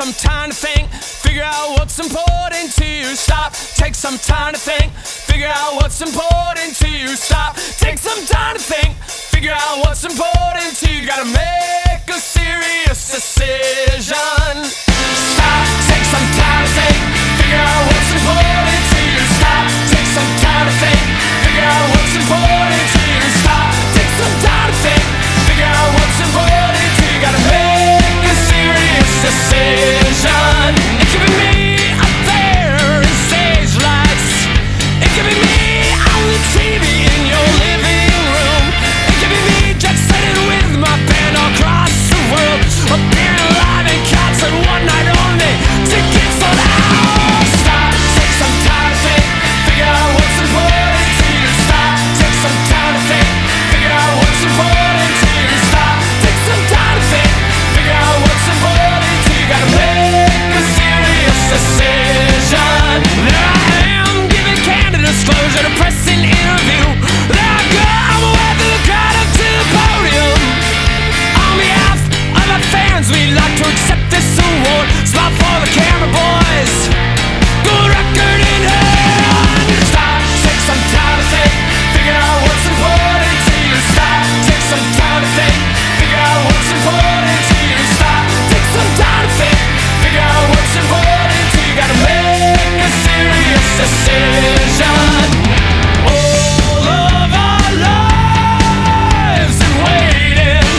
some time to think, figure out what's important to you. Stop, take some time to think, figure out what's important to you. Stop, take some time to think, figure out what's important to you. Gotta make a serious decision. Stop, take some time to think, figure out what's important to you. Stop, take some time to think, figure out what's important to you. Stop, take some time to think, figure out what's important to you. Gotta make a serious decision. It could be me up there in stage lights. It could be me on the TV in your living room. It could be me jet setting with my band all across the world. Appearing live in concert one night only. Tickets sold out. Stop, take some time to think, figure out what's important to you. Stop, take some time to think, figure out what's important to you. Stop, take some time to think, figure out what's important to you. Gotta make a serious decision. There I am, giving candid disclosure to pressing interview. There I go, I'm away through the crowd up to the podium. On behalf of our fans, we'd like to accept this award. Smile for the camera boys. Good record in hand. Stop, take some time to think, figure out what's important to you. Stop, take some time to think, figure out what's important to you. Stop, take some time to think, figure out what's important to you. Gotta make a serious decision. All of our lives and waiting.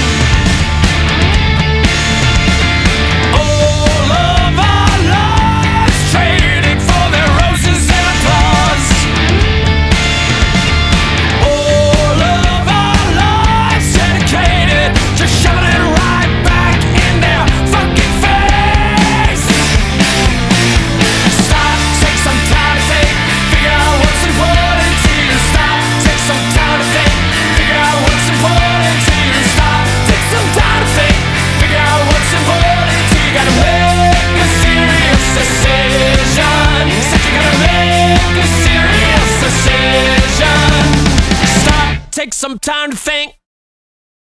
All of our lives traded for their roses and applause. All of our lives dedicated to shoving it right back in their fucking face. Stop, take some time to think, figure out what's important to you. Stop, take some time to think, figure out what's important to you. Stop, take some time to think, figure out what's important to you. Gotta make a serious decision. Said you gotta make a serious decision. Stop, take some time to think.